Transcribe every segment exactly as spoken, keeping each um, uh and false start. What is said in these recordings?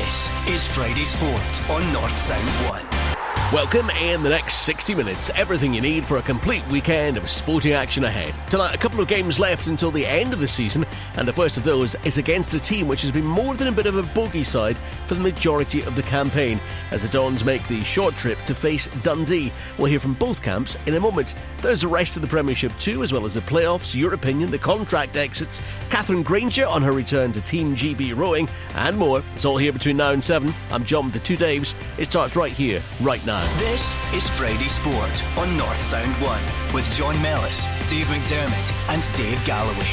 This is Friday Sport on North Sound one. Welcome in the next sixty minutes. Everything you need for a complete weekend of sporting action ahead. Tonight, a couple of games left until the end of the season, and the first of those is against a team which has been more than a bit of a bogey side for the majority of the campaign, as the Dons make the short trip to face Dundee. We'll hear from both camps in a moment. There's the rest of the Premiership too, as well as the playoffs, your opinion, the contract exits, Catherine Granger on her return to Team G B rowing, and more. It's all here between now and seven. I'm John with the two Daves. It starts right here, right now. This is Friday Sport on North Sound one with John Mellis, Dave McDermott and Dave Galloway.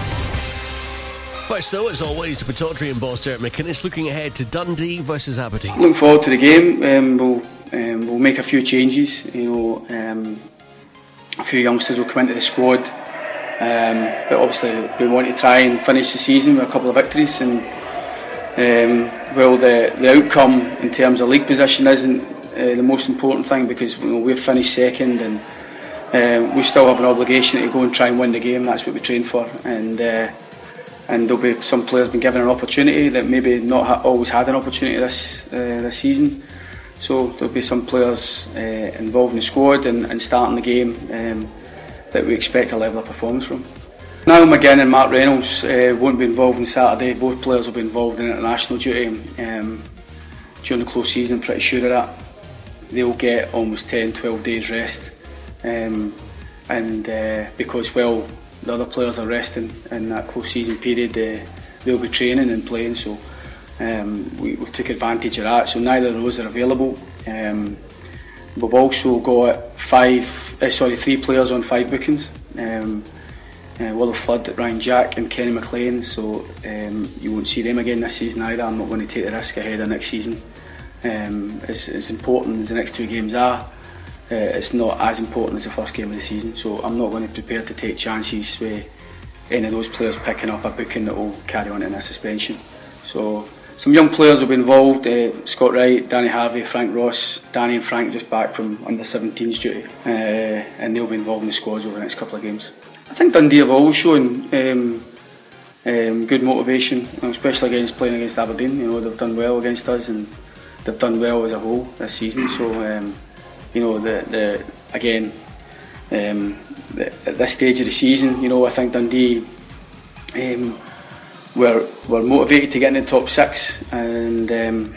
First though, as always, the Pittodrie boss Derek McInnes looking ahead to Dundee versus Aberdeen. Looking forward to the game. Um, we'll, um, we'll make a few changes. You know, um, a few youngsters will come into the squad. Um, but obviously we want to try and finish the season with a couple of victories. And um, well, the, the outcome in terms of league position isn't Uh, the most important thing, because you know, we've finished second and um, we still have an obligation to go and try and win the game. That's what we train for, and uh, and there'll be some players been given an opportunity that maybe not ha- always had an opportunity this uh, this season. So there'll be some players uh, involved in the squad and, and starting the game um, that we expect a level of performance from. Niall McGinn and Mark Reynolds uh, won't be involved on Saturday. Both players will be involved in international duty um, during the close season. I'm pretty sure of that. They'll get almost ten, twelve days rest, um, and uh, because well the other players are resting in that close season period, uh, they'll be training and playing, so um, we, we took advantage of that. So neither of those are available. Um, we've also got five, uh, sorry, three players on five bookings. Um, uh, Willie Flood, Ryan Jack and Kenny McLean, so um, you won't see them again this season either. I'm not going to take the risk ahead of next season. Um, as, as important as the next two games are, uh, it's not as important as the first game of the season, so I'm not going to prepare to take chances with any of those players picking up a booking that will carry on in a suspension. So some young players will be involved, uh, Scott Wright, Danny Harvey, Frank Ross. Danny and Frank just back from under seventeens duty, uh, and they'll be involved in the squads over the next couple of games. I think Dundee have always shown um, um, good motivation, especially against playing against Aberdeen. You know, they've done well against us and they've done well as a whole this season, so um, you know the, the again um, the, at this stage of the season, you know I think Dundee um, were were motivated to get in the top six, and um,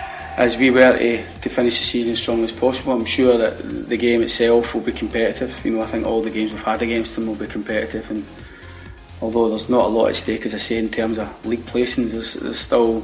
as we were to, to finish the season as strong as possible. I'm sure that the game itself will be competitive. You know I think all the games we've had against them will be competitive, and although there's not a lot at stake, as I say, in terms of league placings, there's, there's still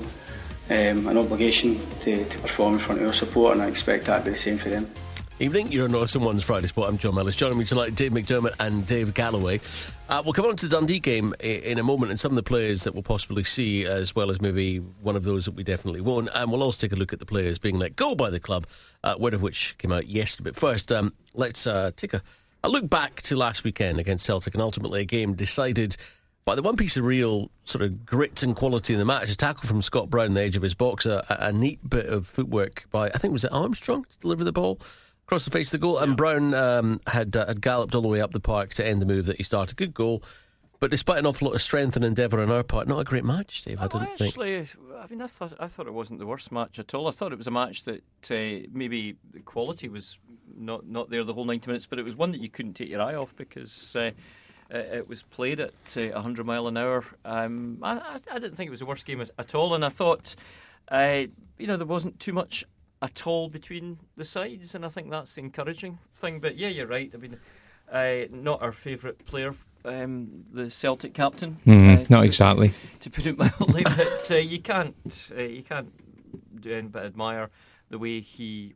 Um, an obligation to, to perform in front of our support, and I expect that to be the same for them. Evening, you're on North Someone's Friday Sport. I'm John Mellis. Joining me tonight, Dave McDermott and Dave Galloway. Uh, we'll come on to the Dundee game in a moment, and some of the players that we'll possibly see, as well as maybe one of those that we definitely won't. And we'll also take a look at the players being let go by the club, uh, word of which came out yesterday. But first, um, let's uh, take a, a look back to last weekend against Celtic, and ultimately a game decided by the one piece of real sort of grit and quality in the match, a tackle from Scott Brown on the edge of his box, a, a neat bit of footwork by, I think, was it Armstrong to deliver the ball across the face of the goal, yeah. And Brown um, had uh, had galloped all the way up the park to end the move that he started. Good goal, but despite an awful lot of strength and endeavour on our part, not a great match, Dave, I didn't think. Actually, I mean, I thought, I thought it wasn't the worst match at all. I thought it was a match that uh, maybe the quality was not, not there the whole ninety minutes, but it was one that you couldn't take your eye off because Uh, Uh, it was played at uh, one hundred mile an hour. Um, I, I didn't think it was the worst game at, at all, and I thought, uh, you know, there wasn't too much at all between the sides, and I think that's the encouraging thing. But yeah, you're right. I mean, uh, not our favourite player, um, the Celtic captain. Mm, uh, not put, exactly. To put it mildly, but uh, you can't, uh, you can't do anything but admire the way he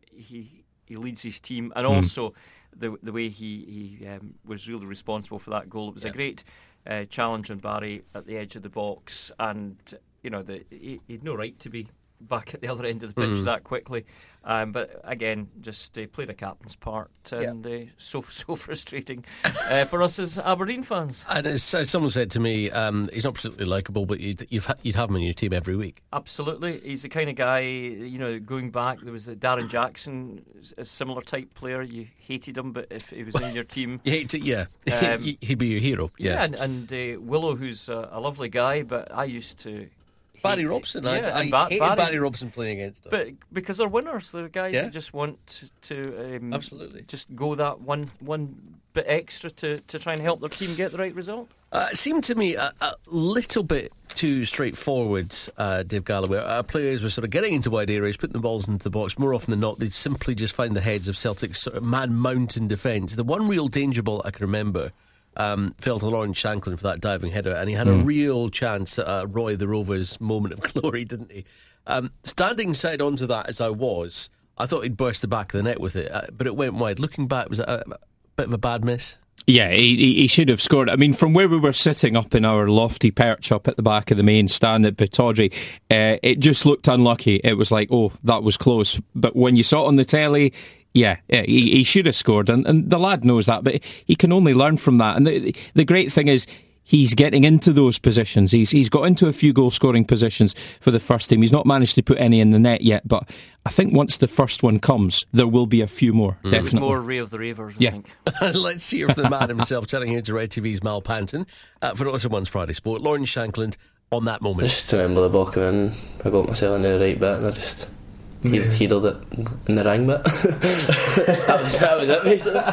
he he leads his team, and mm. also the the way he he um, was really responsible for that goal. It was yeah. a great uh, challenge on Barry at the edge of the box, and you know the, he had no right to be back at the other end of the pitch mm. that quickly. Um, but again, just uh, played a captain's part, and yeah. uh, so so frustrating uh, for us as Aberdeen fans. And as, as someone said to me, um, he's not particularly likeable, but you'd you've ha- you'd have him in your team every week. Absolutely, he's the kind of guy. You know, going back, there was the Darren Jackson, a similar type player. You hated him, but if he was in your team, you hate it. Yeah, um, he'd be your hero. Yeah, yeah and, and uh, Willow, who's a, a lovely guy, but I used to Barry Robson. I, yeah, I Ba- hated Barry, Barry Robson playing against him. But because they're winners, they're guys Yeah. who just want to um, Absolutely. just go that one one bit extra to, to try and help their team get the right result. Uh, it seemed to me a, a little bit too straightforward, uh, Dave Galloway. Our players were sort of getting into wide areas, putting the balls into the box. More often than not, they'd simply just find the heads of Celtic's sort of man-mountain defence. The one real danger ball I can remember um, fell to Lawrence Shanklin for that diving header, and he had mm. a real chance at uh, Roy the Rover's moment of glory, didn't he? Um, standing side onto that as I was, I thought he'd burst the back of the net with it, uh, but it went wide. Looking back, was it a, a bit of a bad miss? Yeah, he, he should have scored. I mean, from where we were sitting up in our lofty perch up at the back of the main stand at Pittodrie, uh, it just looked unlucky. It was like, oh, that was close. But when you saw it on the telly, yeah, yeah he, he should have scored. And, and the lad knows that, but he can only learn from that. And the, the great thing is, he's getting into those positions. He's he's got into a few goal-scoring positions for the first team. He's not managed to put any in the net yet, but I think once the first one comes, there will be a few more, mm. definitely. More Ray of the Ravers, I yeah. think. Let's hear from the man himself, telling here to Red T V's Mal Panton uh, for Not Someone's Friday Sport. Lawrence Shanklin on that moment. Just to remember the ball coming in, I got myself into the right bit and I just yeah. heedled it in the ring bit. that, was, that was it, basically.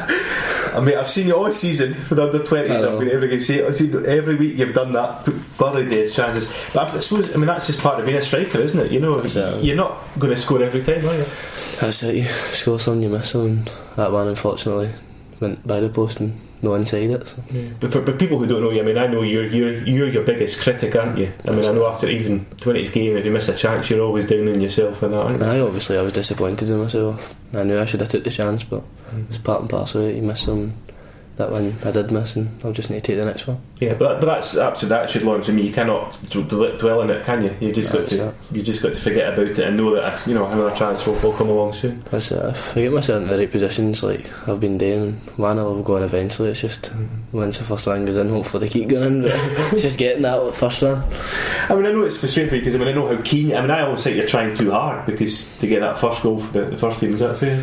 I mean, I've seen you all season for the under twenties. I've been every game. See, I've seen every week you've done that. Bloody days, chances. But I suppose, I mean, that's just part of being a striker, isn't it? You know, it. You're not going to score every time, are you? That's it. You score some, you miss some. And that one, unfortunately, went by the post and no one inside it. So. Yeah. But for but people who don't know you, I mean, I know you're you're you're your biggest critic, aren't you? I mean, I know after even twenties game, if you miss a chance, you're always down on yourself and that, aren't you? Aye, obviously, I was disappointed in myself. I knew I should have took the chance, but mm. it's part and parcel of it. You miss some. That one I did miss, and I'll just need to take the next one. Yeah, but but that's absolute attitude, Lawrence. I mean, you cannot dwell on it, can you? You just got to you just got to forget about it and know that, you know, another chance will, will come along soon. That's it. If I get myself in the right positions, like I've been doing, one I'll go on eventually. It's just mm-hmm. once the first one goes in, hopefully they keep going in. But it's just getting that first one. I mean, I know it's frustrating for you because I mean I know how keen. I mean, I always think you're trying too hard because to get that first goal for the, the first team. Is that fair?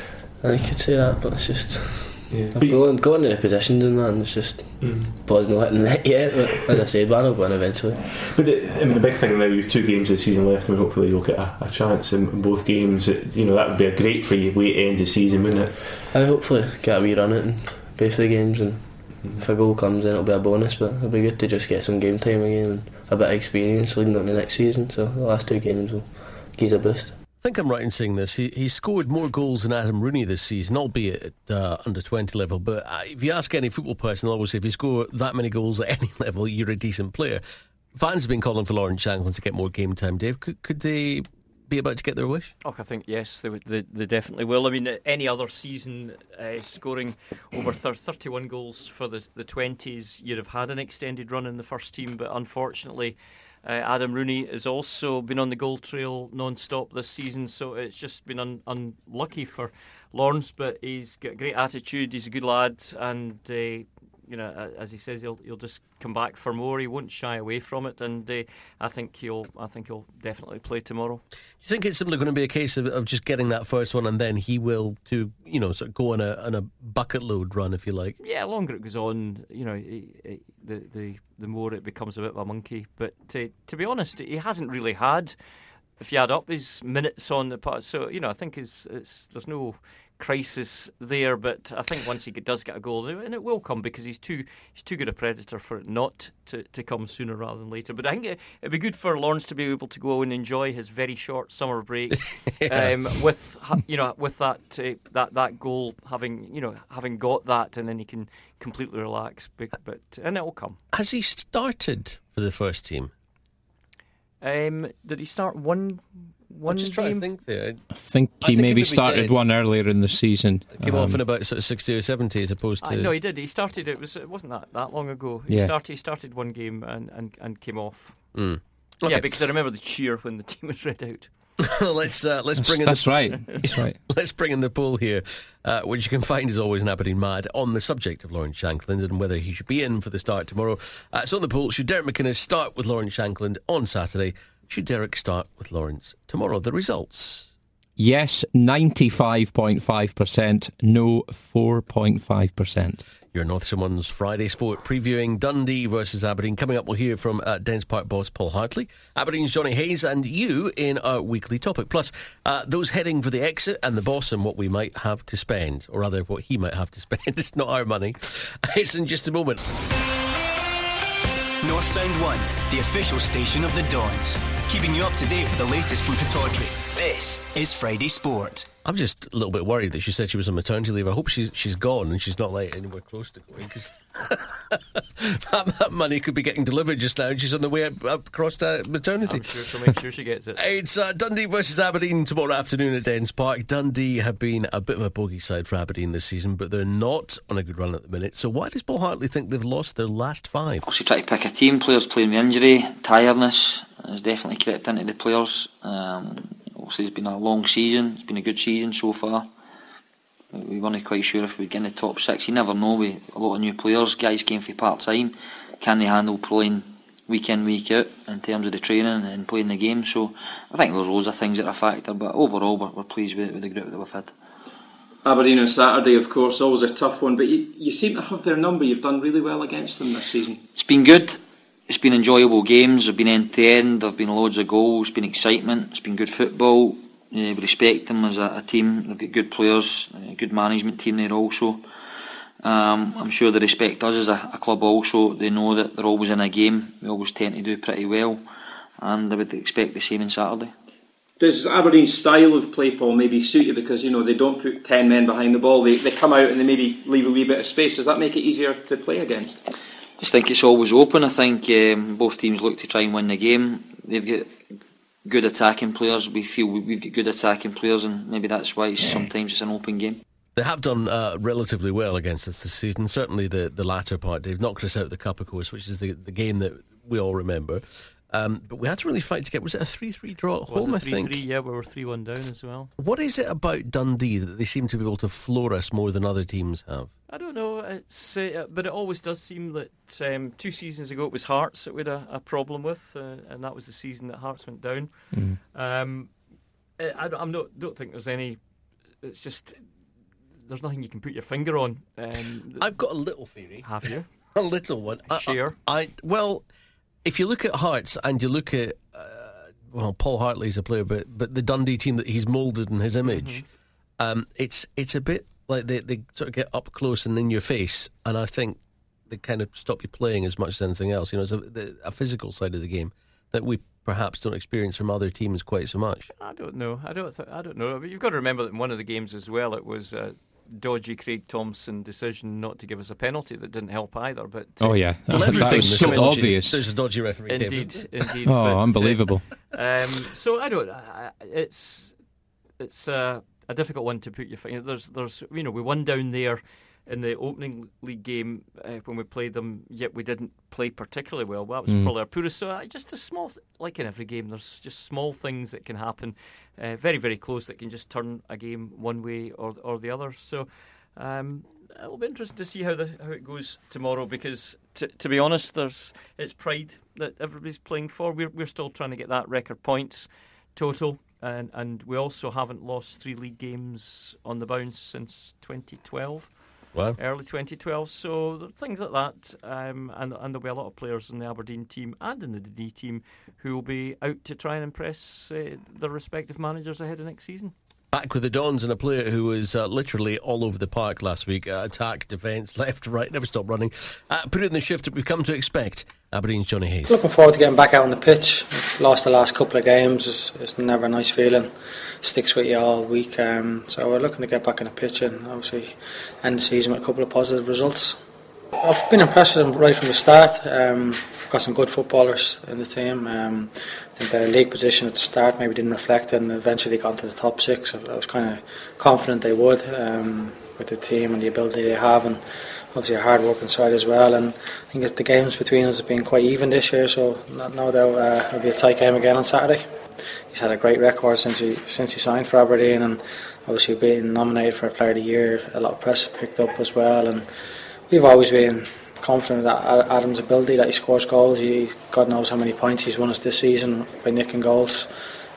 I could say that, but it's just. Yeah. I've gone, gone into the positions and that, and it's just mm. Paul's not hitting the net yet, but as I said, one will go in eventually. But the, I mean, the big thing now, you've two games of the season left, and hopefully you'll get a, a chance in, in both games. It, you know, that would be a great for you way to end the season, wouldn't it? I hopefully get a wee run it in both of the games, and mm. if a goal comes in, it'll be a bonus, but it'll be good to just get some game time again and a bit of experience leading on to the next season, so the last two games will give us a boost. I think I'm right in saying this. He he scored more goals than Adam Rooney this season, albeit at uh, under twenty level. But uh, if you ask any football person, they'll always say if you score that many goals at any level, you're a decent player. Fans have been calling for Lawrence Shanklin to get more game time. Dave, could could they be about to get their wish? Oh, I think yes, they would. They, they definitely will. I mean, any other season uh, scoring over thirty-one goals for the the twenties, you'd have had an extended run in the first team. But unfortunately, Uh, Adam Rooney has also been on the goal trail non-stop this season, so it's just been un- unlucky for Lawrence, but he's got a great attitude, he's a good lad, and uh, you know, as he says, he'll he'll just come back for more. He won't shy away from it, and uh, I think he'll I think he'll definitely play tomorrow. Do you think it's simply going to be a case of, of just getting that first one, and then he will to you know sort of go on a on a bucket load run, if you like? Yeah, the longer it goes on, you know, he, he, the the the more it becomes a bit of a monkey. But uh, to be honest, he hasn't really had, if you add up his minutes on the part, so you know, I think it's, it's there's no crisis there, but I think once he does get a goal, and it will come because he's too he's too good a predator for it not to, to come sooner rather than later. But I think it, it'd be good for Lawrence to be able to go and enjoy his very short summer break yeah. um, with you know with that uh, that that goal having you know having got that, and then he can completely relax. But, but and it will come. Has he started for the first team? Um, did he start one? One I'm just trying game? to think there. I think he I think maybe started one earlier in the season. Came um, off in about sort of sixty or seventy as opposed to. No, he did. He started. It was. It wasn't that, that long ago. He yeah. started. He started one game and, and, and came off. Mm. Okay. Yeah, because I remember the cheer when the team was read out. let's uh, let's that's, bring in. That's the, right. That's right. Let's bring in the poll here, uh, which you can find as always in Aberdeen Mad on the subject of Lawrence Shanklin and whether he should be in for the start tomorrow. Uh, so on the poll: should Derek McInnes start with Lawrence Shanklin on Saturday? Should Derek start with Lawrence tomorrow? The results Yes, ninety-five point five percent. No, four point five percent. Your North Someone's Friday Sport previewing Dundee versus Aberdeen. Coming up, we'll hear from uh, Dens Park boss Paul Hartley, Aberdeen's Johnny Hayes, and you in our weekly topic. Plus, uh, those heading for the exit and the boss and what we might have to spend, or rather, what he might have to spend. It's not our money. It's in just a moment. North Sound One, the official station of the Dons, keeping you up to date with the latest from Pittodrie. This is Friday Sport. I'm just a little bit worried that she said she was on maternity leave. I hope she's she's gone and she's not like anywhere close to going, because that, that money could be getting delivered just now and she's on the way up, up across to maternity. I'm sure she'll make sure she gets it. It's uh, Dundee versus Aberdeen tomorrow afternoon at Dens Park. Dundee have been a bit of a bogey side for Aberdeen this season, but they're not on a good run at the minute. So why does Paul Hartley think they've lost their last five? Obviously, try to pick a team. Players playing with injury, tiredness has definitely crept into the players. Um, obviously, it's been a long season. It's been a good season so far. We weren't quite sure if we'd get in the top six. You never know with a lot of new players. Guys came for part-time. Can they handle playing week in, week out in terms of the training and playing the game? So I think there's loads of things that are a factor, but overall we're, we're pleased with, with the group that we've had. Aberdeen on Saturday, of course, always a tough one, but you, you seem to have their number. You've done really well against them this season. It's been good. It's been enjoyable games. They've been end to end. There've been loads of goals. It's been excitement. It's been good football. Uh, we respect them as a, a team. They've got good players, a good management team there also. Um, I'm sure they respect us as a, a club also. They know that they're always in a game. We always tend to do pretty well, and I would expect the same on Saturday. Does Aberdeen's style of play, Paul, maybe suit you because, you know, they don't put ten men behind the ball, they, they come out and they maybe leave a wee bit of space? Does that make it easier to play against? I just think it's always open. I think um, both teams look to try and win the game. They've got good attacking players. We feel we've got good attacking players, and maybe that's why sometimes it's an open game. They have done uh, relatively well against us this season, certainly the, the latter part. They've knocked us out of the Cup, of course, which is the, the game that we all remember. Um, but we had to really fight to get, was it a three three draw at home, I think? three three, yeah, we were three one down as well. What is it about Dundee that they seem to be able to floor us more than other teams have? I don't know, it's uh, but it always does seem that um, two seasons ago it was Hearts that we had a, a problem with, uh, and that was the season that Hearts went down. Mm. Um, I, I don't, I'm not, don't think there's any, it's just, there's nothing you can put your finger on. Um, I've got a little theory. Have you? A little one. Share. I, I, well, if you look at Hearts and you look at, uh, well, Paul Hartley's a player, but but the Dundee team that he's moulded in his image, mm-hmm. um, it's it's a bit like they, they sort of get up close and in your face, and I think they kind of stop you playing as much as anything else. You know, it's a, the, a physical side of the game that we perhaps don't experience from other teams quite so much. I don't know. I don't. Th- I don't know. But you've got to remember that in one of the games as well, it was a dodgy Craig Thompson decision not to give us a penalty that didn't help either. But uh, oh yeah, well, that was so dodgy, obvious. There's a dodgy referee. Indeed, game, indeed. Oh, but, unbelievable. Uh, um, so I don't. I, it's it's uh, a difficult one to put your finger. There's there's you know we won down there in the opening league game uh, when we played them, yet we didn't play particularly well. Well, that was mm. probably our poorest. So uh, just a small, th- like in every game, there's just small things that can happen, uh, very, very close, that can just turn a game one way or or the other. So um, it'll be interesting to see how the how it goes tomorrow, because t- to be honest, there's it's pride that everybody's playing for. We're we're still trying to get that record points total, and and we also haven't lost three league games on the bounce since twenty twelve. Wow. Early twenty twelve, so things like that, um, and and there'll be a lot of players in the Aberdeen team and in the Dundee team who will be out to try and impress uh, their respective managers ahead of next season. Back with the Dons and a player who was uh, literally all over the park last week. Uh, attack, defence, left, right, never stopped running. Uh, put it in the shift that we've come to expect. Aberdeen's Johnny Hayes. Looking forward to getting back out on the pitch. We've lost the last couple of games. It's, it's never a nice feeling. Sticks with you all week. Um, so we're looking to get back on the pitch and obviously end the season with a couple of positive results. I've been impressed with them right from the start. Um, we've got some good footballers in the team. Um, I think their league position at the start maybe didn't reflect it, and eventually got into the top six. I was kind of confident they would, um, with the team and the ability they have, and obviously a hard working side as well. And I think the games between us have been quite even this year, so no doubt uh, it'll be a tight game again on Saturday. He's had a great record since he since he signed for Aberdeen, and obviously being nominated for Player of the Year. A lot of press picked up as well, and we've always been confident that Adam's ability, that he scores goals. He, God knows how many points he's won us this season by nicking goals.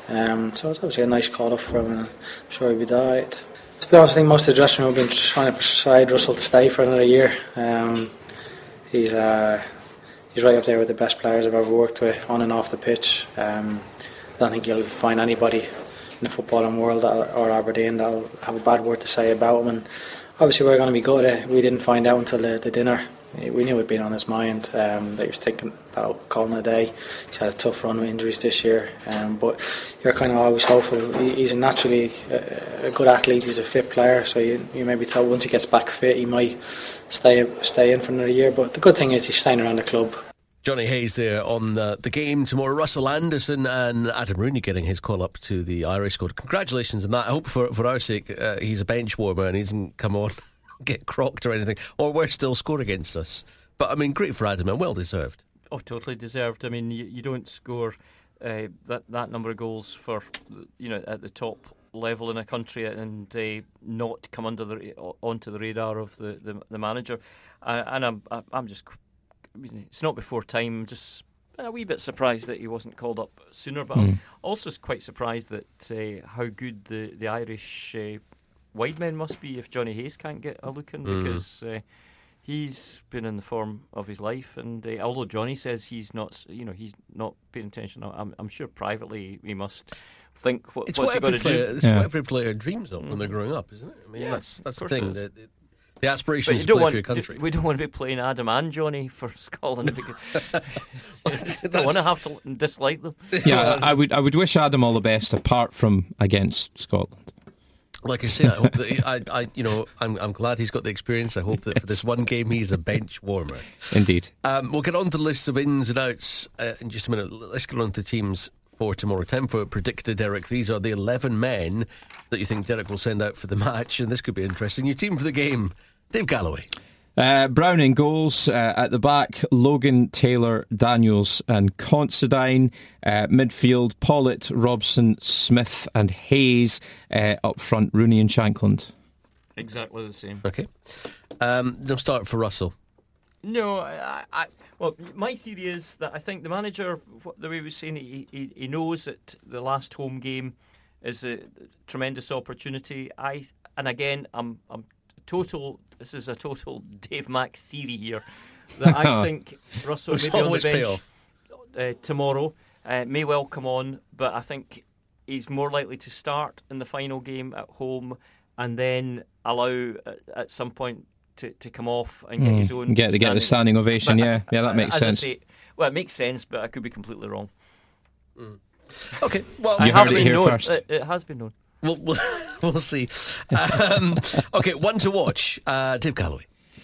Um, so it's obviously a nice call up for him, and I'm sure he'll be delighted. To be honest, I think most of the dressing room have been trying to persuade Russell to stay for another year. Um, he's uh, he's right up there with the best players I've ever worked with, on and off the pitch. Um, I don't think you'll find anybody in the footballing world that, or Aberdeen that'll have a bad word to say about him. And obviously we're going to be good. We didn't find out until the, the dinner. We knew it'd been on his mind, um, that he was thinking about calling it a day. He's had a tough run with injuries this year, um, but you're kind of always hopeful. He, he's naturally a, a good athlete. He's a fit player, so you, you maybe thought once he gets back fit, he might stay stay in for another year. But the good thing is he's staying around the club. Johnny Hayes there on the, the game tomorrow. Russell Anderson and Adam Rooney getting his call up to the Irish squad. Congratulations on that. I hope for for our sake uh, he's a bench warmer and he doesn't come on, get crocked or anything, or we're still score against us. But I mean, great for Adam and well deserved. Oh, totally deserved. I mean, you, you don't score uh, that that number of goals for, you know, at the top level in a country and uh, not come under the onto the radar of the the, the manager. Uh, and I'm I'm just. I mean, it's not before time. I'm just a wee bit surprised that he wasn't called up sooner, but mm. I'm also quite surprised that uh, how good the the Irish uh, wide men must be if Johnny Hayes can't get a look in, mm. because uh, he's been in the form of his life. And uh, although Johnny says he's not, you know, he's not paying attention, I'm, I'm sure privately he must think what, it's what's what he going to do. It's yeah. what every player dreams of mm. when they're growing up, isn't it? I mean, yeah, that's that's the thing. That the aspiration is to play want, for your country. Do, we don't want to be playing Adam and Johnny for Scotland. Because I don't want to have to dislike them. Yeah, I would. I would wish Adam all the best, apart from against Scotland. Like I say, I hope that he, I, I, you know, I'm, I'm glad he's got the experience. I hope that yes. for this one game he's a bench warmer. Indeed. Um, we'll get on to the list of ins and outs uh, in just a minute. Let's get on to teams for tomorrow. Time for Predicted Derek. These are the eleven men that you think Derek will send out for the match, and this could be interesting. Your team for the game, Dave Galloway. Uh, Brown in goals, uh, at the back Logan, Taylor, Daniels and Considine. Uh, midfield Pollitt, Robson, Smith and Hayes. Uh, up front Rooney and Shankland. Exactly the same. Okay. Um, no start for Russell. No, I, I, well, my theory is that I think the manager, the way he was saying, he, he, he knows that the last home game is a tremendous opportunity. I and again, I'm, I'm total. This is a total Dave Mack theory here. That I think Russell may be on the bench uh, tomorrow. Uh, may well come on, but I think he's more likely to start in the final game at home, and then allow uh, at some point. To, to come off and get mm, his own get, get the standing ovation, but, yeah, yeah, that makes as sense. I say, well, it makes sense, but I could be completely wrong. Mm. Okay, well, you I heard it here known. first. It, it has been known. We'll, we'll, we'll see. Um, okay, one to watch, uh, Dave Galloway.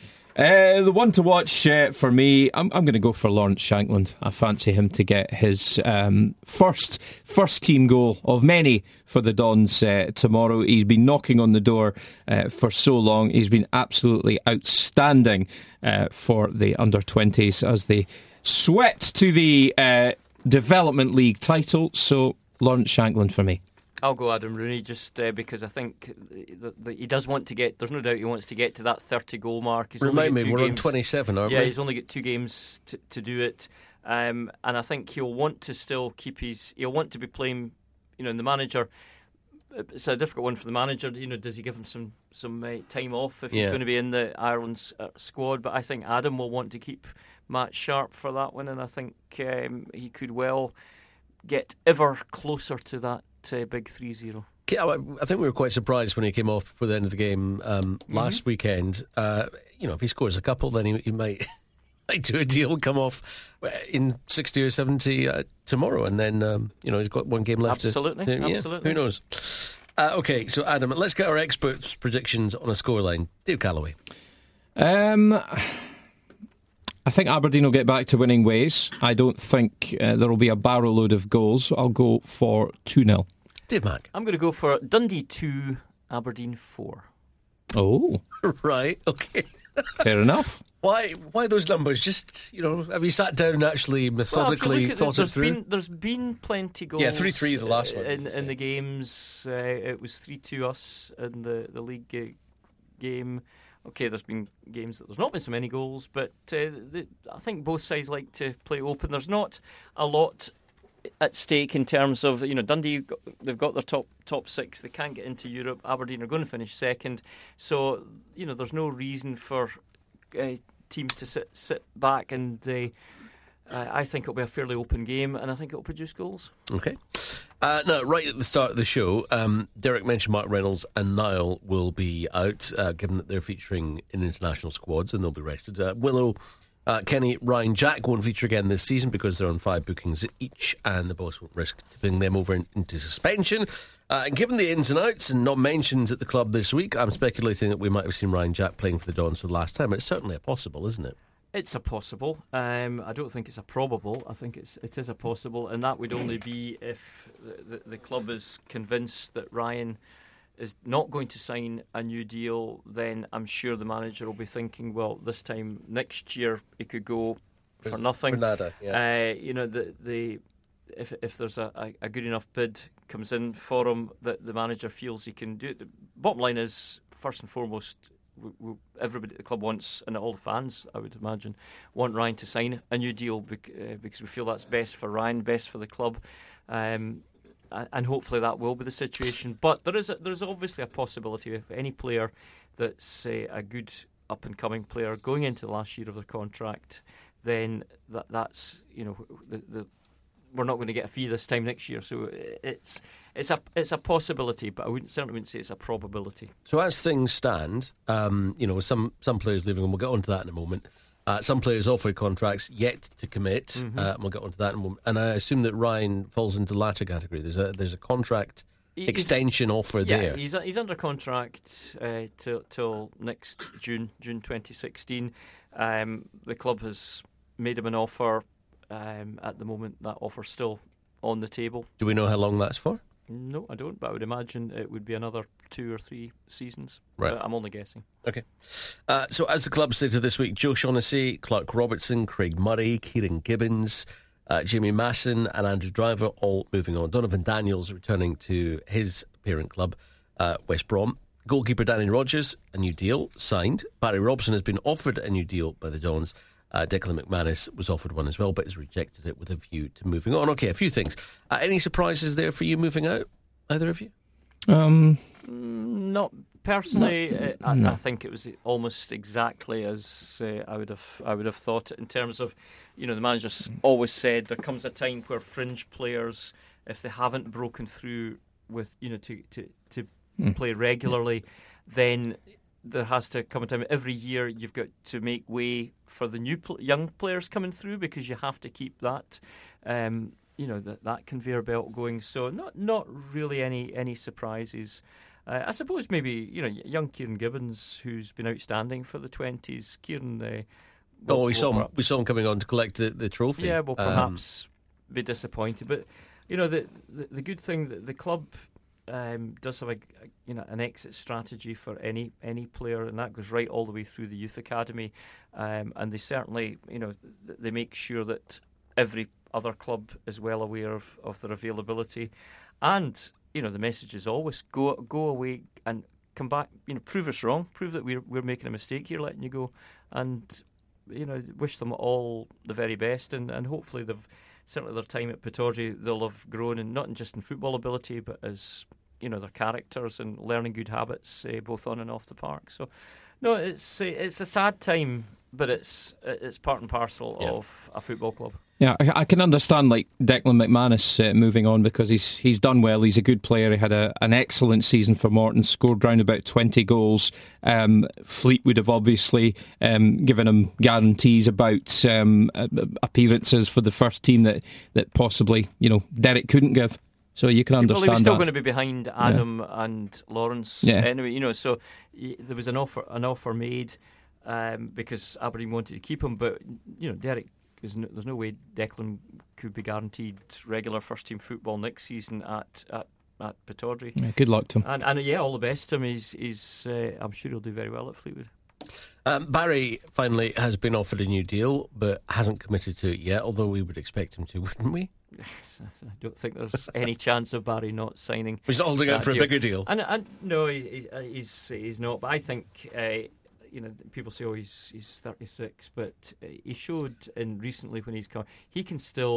Uh, the one to watch uh, for me, I'm, I'm going to go for Lawrence Shankland. I fancy him to get his um, first first team goal of many for the Dons uh, tomorrow. He's been knocking on the door uh, for so long. He's been absolutely outstanding uh, for the under twenties as they swept to the uh, Development League title. So Lawrence Shankland for me. I'll go Adam Rooney just uh, because I think the, the, he does want to get, there's no doubt he wants to get to that thirty goal mark. He's Remind me, we're games. on twenty-seven, aren't yeah, we? Yeah, he's only got two games to, to do it. Um, and I think he'll want to still keep his, he'll want to be playing, you know, and the manager, it's a difficult one for the manager, you know, does he give him some, some uh, time off if yeah. he's going to be in the Ireland uh, squad? But I think Adam will want to keep Matt sharp for that one, and I think um, he could well get ever closer to that Uh, big three zero. I think we were quite surprised when he came off before the end of the game um, mm-hmm. last weekend. Uh, you know, if he scores a couple, then he, he might, might do a deal and come off in sixty or seventy uh, tomorrow, and then um, you know he's got one game left. Absolutely, to, to, yeah, absolutely. Who knows? Uh, okay, so Adam, let's get our experts' predictions on a scoreline. Dave Galloway. Um. I think Aberdeen will get back to winning ways. I don't think uh, there will be a barrel load of goals. I'll go for two nil. Dave Mack. I'm going to go for Dundee two, Aberdeen four. Oh. Right, okay. Fair enough. Why Why those numbers? Just, you know, have you sat down and actually methodically well, thought it through? Been, there's been plenty goals. Yeah, three three the last one. In, in the games, uh, it was three two us in the, the league uh, game. Okay, there's been games that there's not been so many goals, but uh, the, I think both sides like to play open. There's not a lot at stake in terms of, you know, Dundee, they've got their top top six. They can't get into Europe. Aberdeen are going to finish second. So, you know, there's no reason for uh, teams to sit sit back, and uh, I think it'll be a fairly open game, and I think it'll produce goals. Okay. Uh, now, right at the start of the show, um, Derek mentioned Mark Reynolds and Niall will be out, uh, given that they're featuring in international squads and they'll be rested. Uh, Willow, uh, Kenny, Ryan, Jack won't feature again this season because they're on five bookings each, and the boss won't risk tipping them over in, into suspension. Uh, and given the ins and outs and not mentions at the club this week, I'm speculating that we might have seen Ryan Jack playing for the Dons for the last time. It's certainly a possible, isn't it? It's a possible. Um, I don't think it's a probable. I think it's it is a possible, and that would only be if the, the, the club is convinced that Ryan is not going to sign a new deal. Then I'm sure the manager will be thinking, well, this time next year he could go for There's nothing. Nada, yeah. Uh, you know, the the if if there's a, a, a good enough bid comes in for him that the manager feels he can do it. The bottom line is, first and foremost, We, we, everybody at the club wants, and all the fans, I would imagine, want Ryan to sign a new deal bec- uh, because we feel that's best for Ryan, best for the club, um, and, and hopefully that will be the situation. But there is a, there's obviously a possibility if any player that's uh, a good up and coming player going into the last year of their contract, then that that's you know the, the we're not going to get a fee this time next year. So it's it's a it's a possibility, but I wouldn't certainly wouldn't say it's a probability. So as things stand, um, you know, some some players leaving, and we'll get onto that in a moment. Uh, some players offered contracts yet to commit, mm-hmm. uh, and we'll get onto that in a moment. And I assume that Ryan falls into the latter category. There's a there's a contract he's, extension offer yeah, there. he's he's under contract uh, till till next June June twenty sixteen. Um, the club has made him an offer. Um, at the moment, that offer's still on the table. Do we know how long that's for? No, I don't, but I would imagine it would be another two or three seasons. Right. But I'm only guessing. Okay. Uh, so as the club stated this week, Joe Shaughnessy, Clark Robertson, Craig Murray, Kieran Gibbons, uh, Jamie Masson and Andrew Driver all moving on. Donovan Daniels returning to his parent club, uh, West Brom. Goalkeeper Danny Rogers, a new deal signed. Barry Robson has been offered a new deal by the Dons. Uh, Declan McManus was offered one as well, but has rejected it with a view to moving on. Okay, a few things. Uh, any surprises there for you moving out, either of you? Um, Not personally. No, uh, I, no. I think it was almost exactly as uh, I would have. I would have thought it in terms of, you know, the manager's always said there comes a time where fringe players, if they haven't broken through with, you know, to to to Mm. play regularly, then there has to come a time every year you've got to make way for the new pl- young players coming through, because you have to keep that um, you know that, that conveyor belt going. So not not really any any surprises. uh, I suppose maybe, you know, young Kieran Gibbons, who's been outstanding for the twenties. Kieran uh, Oh, will- we saw will him, perhaps- we saw him coming on to collect the, the trophy. yeah, will Um, perhaps be disappointed, but you know the the, the good thing that the club um, does have a, a you know an exit strategy for any any player, and that goes right all the way through the youth academy, um, and they certainly, you know th- they make sure that every other club is well aware of, of their availability, and you know the message is always go go away and come back, you know prove us wrong, prove that we're we're making a mistake here letting you go, and you know wish them all the very best, and, and hopefully they've certainly their time at Pittodrie, they'll have grown, and not just in football ability, but as, you know, their characters and learning good habits, uh, both on and off the park. So, no, it's uh, it's a sad time, but it's it's part and parcel Yeah. of a football club. Yeah, I, I can understand like Declan McManus uh, moving on, because he's he's done well. He's a good player. He had a, an excellent season for Morton, scored round about twenty goals. Um, Fleetwood have obviously um, given him guarantees about um, uh, appearances for the first team that, that possibly, you know, Derek couldn't give. So you can Well, understand he was still that. going to be behind Adam and Lawrence Yeah. anyway. You know, so y- there was an offer an offer made um, because Aberdeen wanted to keep him, but you know, Derek. There's no, there's no way Declan could be guaranteed regular first team football next season at at, at Pittodrie. Yeah, good luck to him. And, and yeah, all the best to him. He's, he's uh, I'm sure he'll do very well at Fleetwood. Um, Barry finally has been offered a new deal, but hasn't committed to it yet, although we would expect him to, wouldn't we? Yes, I don't think there's any chance of Barry not signing. He's not holding out that for a deal. bigger deal. And, and no, he, he's he's not. But I think uh, you know people say, oh, he's he's thirty-six, but uh, he showed in recently when he's come, he can still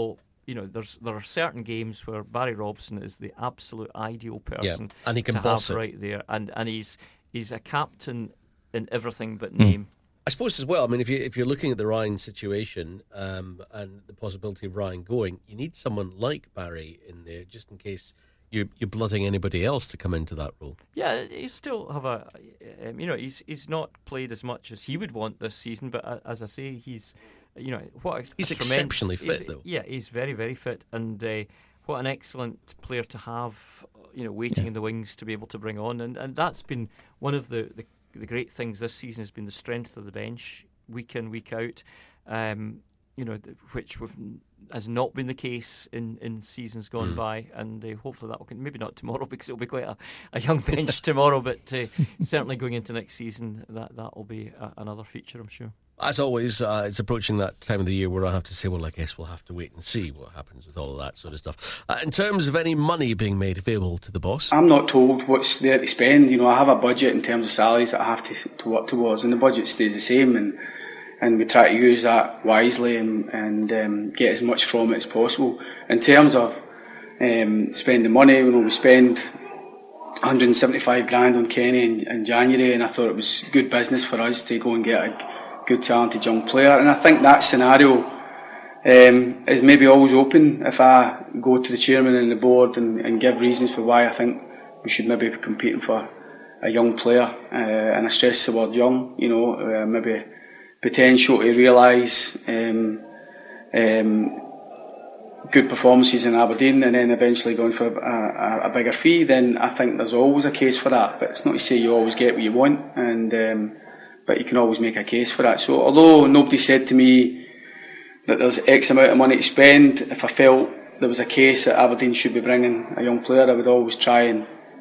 you know, there's there are certain games where Barry Robson is the absolute ideal person, yeah, and he can to boss have it right there, and and he's he's a captain in everything but name. Mm. I suppose as well. I mean, if you if you're looking at the Ryan situation um, and the possibility of Ryan going, you need someone like Barry in there just in case you're you're blooding anybody else to come into that role. Yeah, you still have a, um, you know, he's he's not played as much as he would want this season, but uh, as I say, he's, you know, what a, he's a exceptionally fit he's, though. Yeah, he's very very fit, and uh, what an excellent player to have, you know, waiting yeah. in the wings to be able to bring on, and and that's been one of the the. The great things this season has been the strength of the bench, week in, week out. Um, you know, which we've, has not been the case in, in seasons gone mm. by, and uh, hopefully that will continue. Maybe not tomorrow because it'll be quite a, a young bench tomorrow, but uh, certainly going into next season, that that will be a, another feature, I'm sure. As always, uh, it's approaching that time of the year where I have to say, well, I guess we'll have to wait and see what happens with all of that sort of stuff. Uh, in terms of any money being made available to the boss? I'm not told what's there to spend. You know, I have a budget in terms of salaries that I have to, to work towards, and the budget stays the same, and and we try to use that wisely and, and um, get as much from it as possible. In terms of um, spending money, you know, we spend one hundred seventy-five grand on Kenny in, in January, and I thought it was good business for us to go and get a good talented young player, and I think that scenario um, is maybe always open if I go to the chairman and the board and, and give reasons for why I think we should maybe be competing for a young player, uh, and I stress the word young, you know, uh, maybe potential to realise um, um, good performances in Aberdeen and then eventually going for a, a, a bigger fee. Then I think there's always a case for that, but it's not to say you always get what you want, and um, but you can always make a case for that. So although nobody said to me that there's X amount of money to spend, if I felt there was a case that Aberdeen should be bringing a young player, I would always try and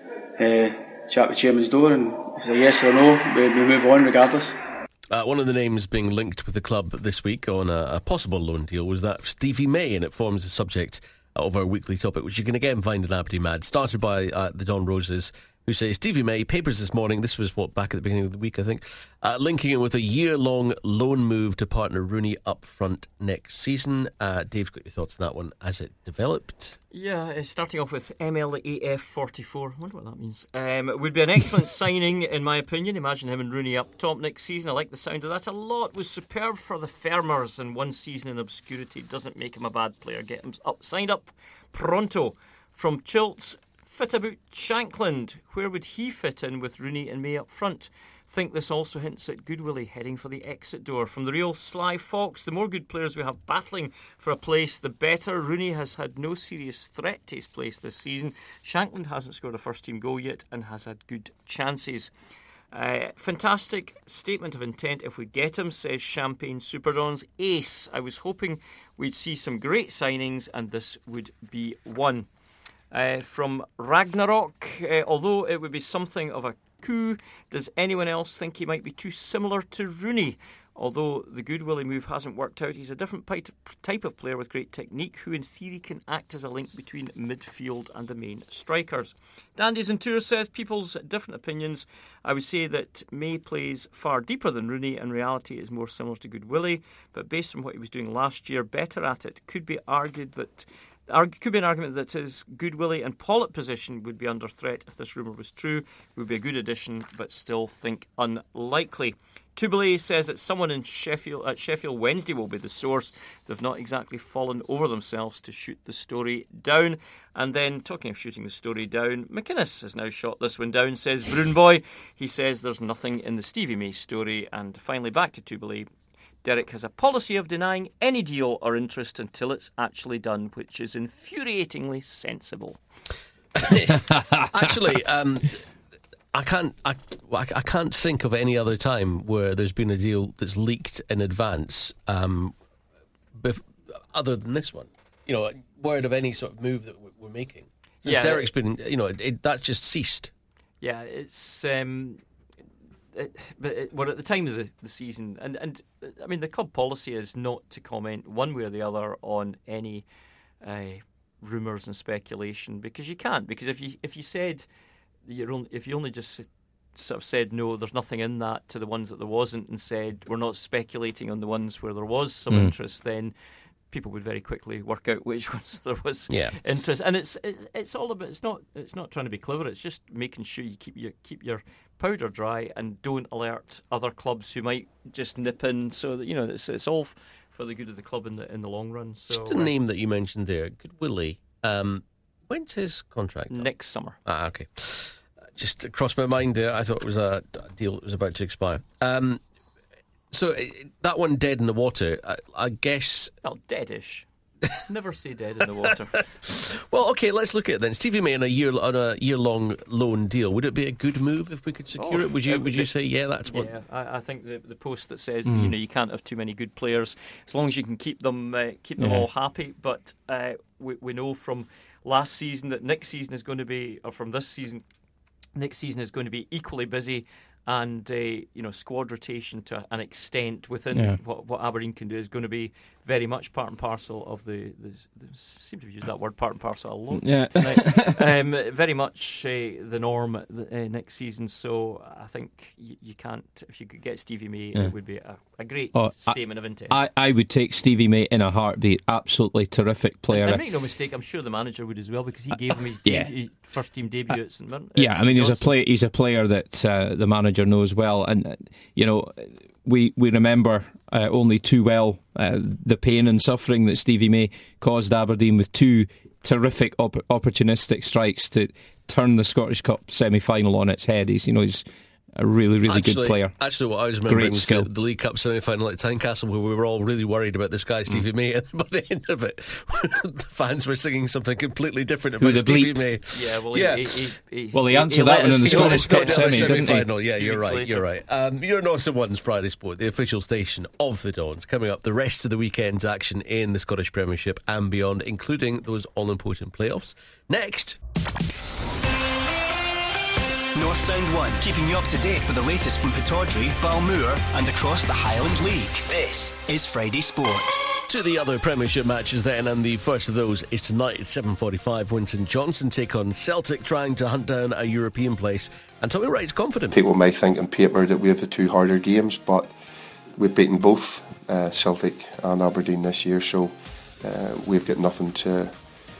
uh, chat the chairman's door, and if it's a yes or a no, we, we move on regardless. Uh, one of the names being linked with the club this week on a, a possible loan deal was that of Stevie May, and it forms the subject of our weekly topic, which you can again find in Aberdeen Mad, started by uh, the Don Roses, who say Stevie May, papers this morning, this was what, back at the beginning of the week, I think, uh, linking it with a year-long loan move to partner Rooney up front next season. Uh, Dave's got your thoughts on that one as it developed. Yeah, uh, starting off with M L A F forty-four, I wonder what that means. Um, it would be an excellent signing, in my opinion. Imagine him and Rooney up top next season. I like the sound of that a lot. Was superb for the Fermers, and one season in obscurity doesn't make him a bad player. Get him up, signed up pronto. From Chilts, fit about Shankland. Where would he fit in with Rooney and May up front? Think this also hints at Goodwillie heading for the exit door. From the real Sly Fox, the more good players we have battling for a place, the better. Rooney has had no serious threat to his place this season. Shankland hasn't scored a first-team goal yet and has had good chances. Uh, fantastic statement of intent if we get him, says Champagne Superdons. Ace. I was hoping we'd see some great signings, and this would be one. Uh, from Ragnarok, uh, although it would be something of a coup, does anyone else think he might be too similar to Rooney? Although the Goodwillie move hasn't worked out, he's a different type of player with great technique who in theory can act as a link between midfield and the main strikers. Dandies and Tour says people's different opinions. I would say that May plays far deeper than Rooney and reality is more similar to Goodwillie, but based on what he was doing last year, better at it. Could be argued that Could be an argument that his Goodwillie and Pollitt position would be under threat if this rumour was true. It would be a good addition, but still think unlikely. Tubalay says that someone in Sheffield at Sheffield Wednesday will be the source. They've not exactly fallen over themselves to shoot the story down. And then, talking of shooting the story down, McInnes has now shot this one down, says Broon Boy. He says there's nothing in the Stevie May story. And finally, back to Tubalay. Derek has a policy of denying any deal or interest until it's actually done, which is infuriatingly sensible. Actually, um, I can't. I, I can't think of any other time where there's been a deal that's leaked in advance, um, bef- other than this one. You know, word of any sort of move that we're making. Since yeah, Derek's been, you know, it, it, that's just ceased. Yeah, it's. Um, It, but it, we're at the time of the, the season, and, and I mean the club policy is not to comment one way or the other on any uh, rumours and speculation, because you can't. Because if you if you said you're only, if you only just sort of said no, there's nothing in that to the ones that there wasn't, and said we're not speculating on the ones where there was some mm. interest, then people would very quickly work out which ones there was yeah. interest. And it's it, it's all about it's not it's not trying to be clever. It's just making sure you keep your keep your powder dry and don't alert other clubs who might just nip in. So that you know it's it's all for the good of the club in the in the long run. So just the uh, name that you mentioned there, Good Willie. Um, when's his contract? Next up? summer. Ah, okay. Just crossed my mind there. I thought it was a deal that was about to expire. Um, so that one dead in the water, I, I guess. Well, deadish. Never say dead in the water. Well, okay, let's look at it then. Stevie May on a year on a year long loan deal. Would it be a good move if we could secure oh, it? Would you it would would you be, say yeah? That's what. Yeah, I, I think the the post that says mm. you know you can't have too many good players as long as you can keep them uh, keep them yeah. all happy. But uh, we we know from last season that next season is going to be, or from this season. Next season is going to be equally busy, and uh, you know squad rotation to an extent within yeah. what, what Aberdeen can do is going to be very much part and parcel of the. the, the seem to have used that word part and parcel a lot yeah. tonight. um, very much uh, the norm the, uh, next season. So I think you, you can't. If you could get Stevie May, yeah. it would be a, a great oh, statement I, of intent. I, I would take Stevie May in a heartbeat. Absolutely terrific player. And, and make no mistake, I'm sure the manager would as well because he gave him his, yeah. debut, first team debut at St Mirren. Yeah, I mean he's a play. He's a player that uh, the manager knows well, and uh, you know we we remember uh, only too well uh, the pain and suffering that Stevie May caused Aberdeen with two terrific op- opportunistic strikes to turn the Scottish Cup semi-final on its head. He's you know he's a really, really actually, good player. Actually, what I was remembering Great was skill. the, the League Cup semi-final at Tynecastle, where we were all really worried about this guy Stevie mm. May, and by the end of it, the fans were singing something completely different about Stevie bleep? May. Yeah, well, yeah. He, he, he, well, he answered he that one in the Scottish Cup semi, didn't he? Yeah, you're right. You're right. Um, you're North and One's Friday Sport, the official station of the Dons. Coming up, the rest of the weekend's action in the Scottish Premiership and beyond, including those all-important playoffs. Next. North Sound one, keeping you up to date with the latest from Pittodrie, Balmoor and across the Highland League. This is Friday Sport. To the other Premiership matches then, and the first of those is tonight at seven forty-five. Winston Johnson take on Celtic, trying to hunt down a European place. And Tommy Wright's confident. People may think on paper that we have the two harder games, but we've beaten both uh, Celtic and Aberdeen this year, so uh, we've got nothing to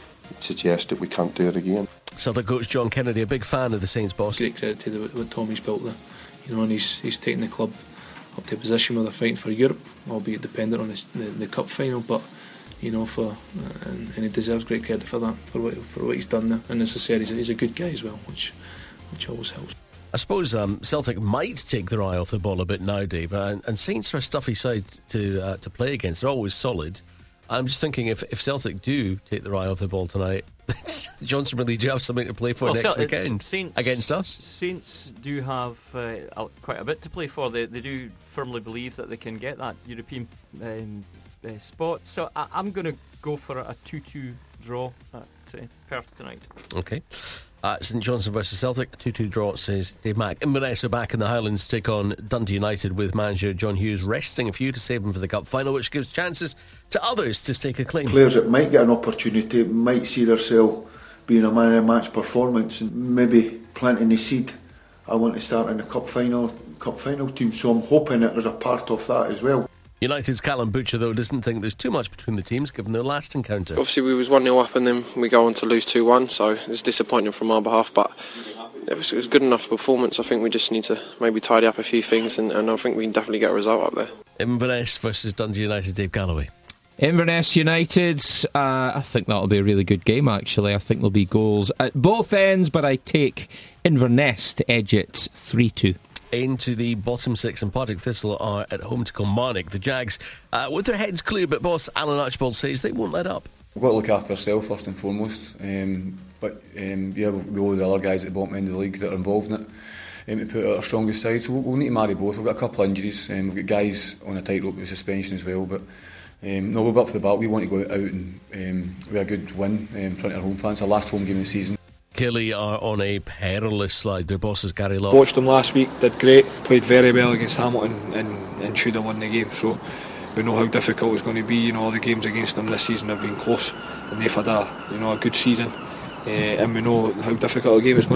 suggest that we can't do it again. Celtic coach John Kennedy, a big fan of the Saints boss. Great credit to the, what Tommy's built there, you know, and he's he's taken the club up to a position where they're fighting for Europe, albeit dependent on the, the, the cup final. But you know, for uh, and, and he deserves great credit for that, for what for what he's done there. And as I said, he's a, he's a good guy as well, which which always helps. I suppose um, Celtic might take their eye off the ball a bit now, Dave, and, and Saints are a stuffy side to uh, to play against. They're always solid. I'm just thinking if, if Celtic do take their eye off the ball tonight, Johnson, really do have something to play for well, next Celt- weekend Saints, against us? Saints do have uh, quite a bit to play for. They they do firmly believe that they can get that European um, uh, spot. So I, I'm going to go for a two two draw at uh, Perth tonight. Okay. Uh, St Johnstone versus Celtic, two two draw, says Dave Mack. Inverness are back in the Highlands, take on Dundee United with manager John Hughes resting a few to save them for the Cup final, which gives chances to others to stake a claim. Players that might get an opportunity might see themselves being a man of the match performance and maybe planting the seed. I want to start in the Cup final, Cup final team, so I'm hoping that there's a part of that as well. United's Callum Butcher, though, doesn't think there's too much between the teams given their last encounter. Obviously we was one nil up and then we go on to lose two one, so it's disappointing from our behalf, but it was, it was good enough performance. I think we just need to maybe tidy up a few things, and, and I think we can definitely get a result up there. Inverness versus Dundee United, Dave Galloway. Inverness United, uh, I think that'll be a really good game actually. I think there'll be goals at both ends, but I take Inverness to edge it three two. Into the bottom six, and Partick Thistle are at home to Kilmarnock. The Jags, uh, with their heads clear, but boss Alan Archibald says they won't let up. We've got to look after ourselves first and foremost, um, but um, yeah, we owe the other guys at the bottom end of the league that are involved in it um, to put out our strongest side, so we'll, we'll need to marry both. We've got a couple of injuries, um, we've got guys on a tightrope with suspension as well, but um, no, we're up for the battle. We want to go out and um, with a good win um, in front of our home fans, our last home game of the season. Killie are on a perilous slide. Their boss is Gary Locke. Watched them last week, did great, played very well against Hamilton and, and should have won the game. So we know how difficult it's going to be. You know, all the games against them this season have been close, and they've had a you know a good season, uh, and we know how difficult a game it's going to be.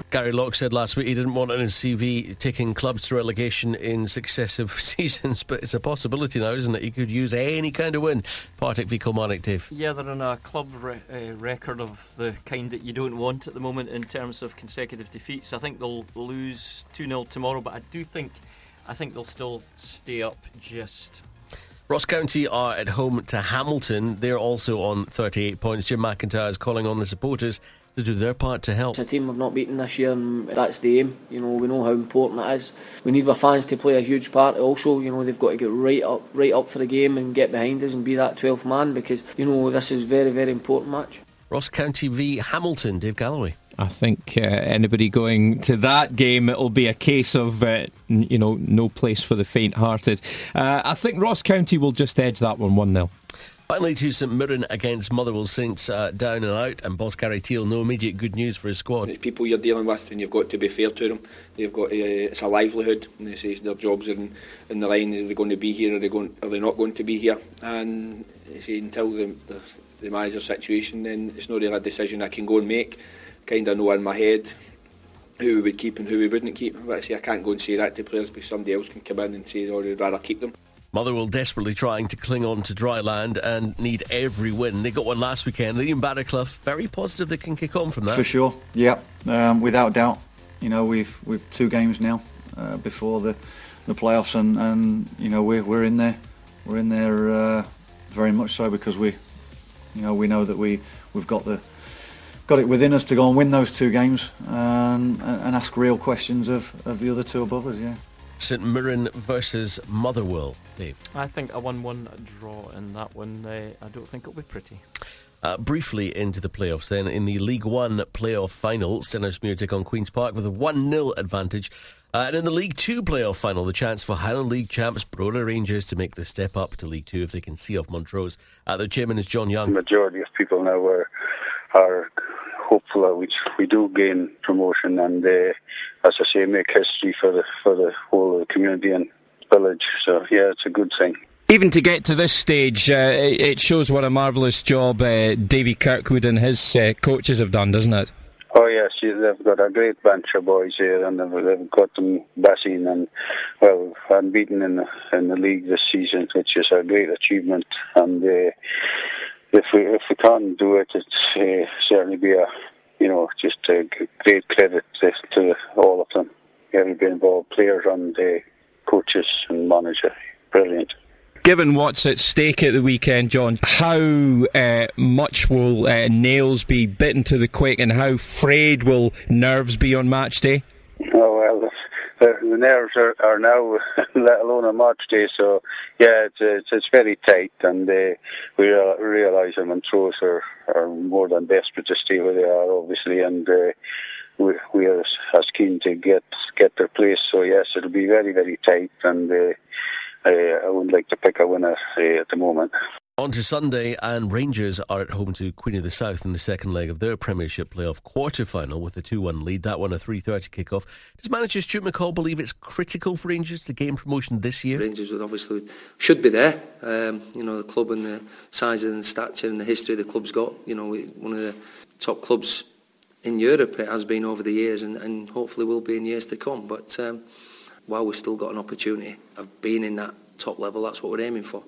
Gary Locke said last week he didn't want on his C V taking clubs to relegation in successive seasons, but it's a possibility now, isn't it? He could use any kind of win. Partick v Kilmarnock, Dave. Yeah, they're on a club re- uh, record of the kind that you don't want at the moment in terms of consecutive defeats. I think they'll lose two nil tomorrow, but I do think I think they'll still stay up just. Ross County are at home to Hamilton. They're also on thirty-eight points. Jim McIntyre is calling on the supporters to do their part to help. It's a team we've not beaten this year, and that's the aim. You know, we know how important it is. We need our fans to play a huge part also. You know, they've got to get right up right up for the game and get behind us and be that twelfth man, because, you know, this is a very, very important match. Ross County v Hamilton, Dave Galloway. I think uh, anybody going to that game, it'll be a case of, uh, n- you know, no place for the faint-hearted. Uh, I think Ross County will just edge that one one nil. Finally to St Mirren against Motherwell. Saints uh, down and out, and boss Gary Teal, no immediate good news for his squad. It's people you're dealing with, and you've got to be fair to them. They've got to, uh, it's a livelihood, and they say their jobs are in, in the line. Are they going to be here? Are they going? Are they not going to be here? And they say until the, the the manager situation, then it's not really a decision I can go and make. Kind of know in my head who we would keep and who we wouldn't keep. But I say I can't go and say that to players, because somebody else can come in and say, oh, they'd rather keep them. Motherwell desperately trying to cling on to dry land and need every win. They got one last weekend. Ian Batterclough, very positive they can kick on from that. For sure, yeah, um, without doubt. You know, we've we've two games now uh, before the the playoffs, and, and you know we're we're in there, we're in there uh, very much so, because we, you know, we know that we we've got the got it within us to go and win those two games and and ask real questions of, of the other two above us. Yeah. St Mirren versus Motherwell, Dave. I think a one one draw in that one. Uh, I don't think it'll be pretty. Uh, briefly into the playoffs then. In the League One playoff final, Stenhousemuir take on Queen's Park with a one nil advantage. Uh, and in the League Two playoff final, the chance for Highland League champs Brora Rangers to make the step up to League Two if they can see off Montrose. Uh, the chairman is John Young. The majority of people now are, are hopeful that we, we do gain promotion and, uh, as I say, make history for the for the whole of the community and village. So, yeah, it's a good thing. Even to get to this stage, uh, it, it shows what a marvellous job uh, Davy Kirkwood and his uh, coaches have done, doesn't it? Oh yes, they've got a great bunch of boys here, and they've, they've got them buzzing and, well, unbeaten in the in the league this season, which is a great achievement. And uh, if we if we can't do it, it's uh, certainly be a you know just a great credit to, to all of them, everybody involved, players and uh, coaches and manager. Brilliant. Given what's at stake at the weekend, John, how uh, much will uh, nails be bitten to the quick, and how frayed will nerves be on match day? Oh well, the, the nerves are, are now, let alone on match day. So yeah, it's it's, it's very tight, and uh, we realise that Montrose are, are more than desperate to stay where they are, obviously, and uh, we we are as keen to get get their place. So yes, it'll be very very tight, and. Uh, Uh, I would like to pick a winner uh, at the moment. On to Sunday, and Rangers are at home to Queen of the South in the second leg of their Premiership playoff quarter-final with a two one lead. That one a three thirty kick-off. Does manager Stuart McCall believe it's critical for Rangers to gain promotion this year? Rangers would obviously should be there. Um, you know, the club and the size and the stature and the history the club's got. You know, one of the top clubs in Europe it has been over the years, and, and hopefully will be in years to come. But um, while we've still got an opportunity of being in that top level, that's what we're aiming for.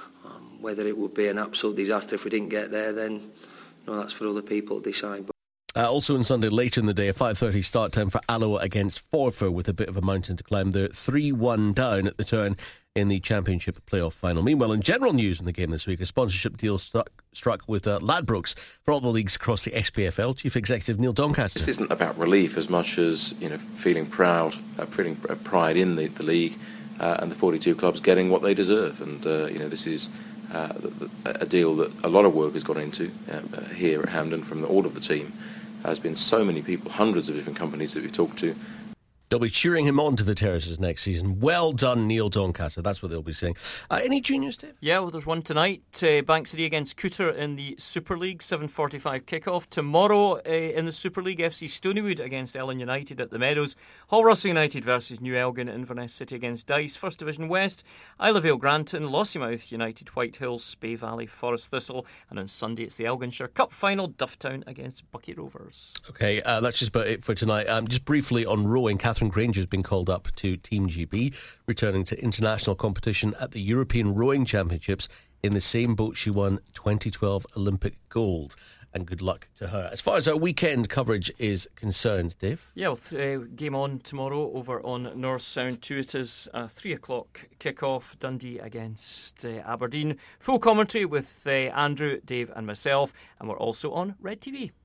Um, whether it would be an absolute disaster if we didn't get there, then you know, that's for other people to decide. But Uh, also on Sunday, later in the day, a five thirty start time for Alloa against Forfar with a bit of a mountain to climb. They're three one down at the turn in the Championship playoff final. Meanwhile, in general news in the game this week, a sponsorship deal struck, struck with uh, Ladbrokes for all the leagues across the S P F L. Chief Executive Neil Doncaster. This isn't about relief as much as, you know, feeling proud, uh, feeling pride in the, the league uh, and the forty-two clubs getting what they deserve. And, uh, you know, this is uh, a deal that a lot of work has gone into uh, here at Hampden from all of the team. There's been so many people, hundreds of different companies that we've talked to. They'll be cheering him on to the terraces next season. Well done, Neil Doncaster. That's what they'll be saying. Uh, any juniors, Dave? Yeah, well, there's one tonight. Uh, Bank City against Cooter in the Super League, seven forty-five kickoff. Tomorrow uh, in the Super League, F C Stonywood against Ellen United at the Meadows. Hull Russell United versus New Elgin. Inverness City against Dice. First Division West, Isle of Ale Granton. Lossiemouth United White Hills. Spey Valley Forest Thistle. And on Sunday it's the Elginshire Cup final. Dufftown against Bucky Rovers. Okay, uh, that's just about it for tonight. Um, just briefly on rowing, Catherine Granger has been called up to Team G B, returning to international competition at the European Rowing Championships in the same boat she won twenty twelve Olympic gold. And good luck to her. As far as our weekend coverage is concerned, Dave? Yeah, well, uh, game on tomorrow over on North Sound two. It is a three o'clock kick-off. Dundee against uh, Aberdeen. Full commentary with uh, Andrew, Dave and myself. And we're also on Red T V.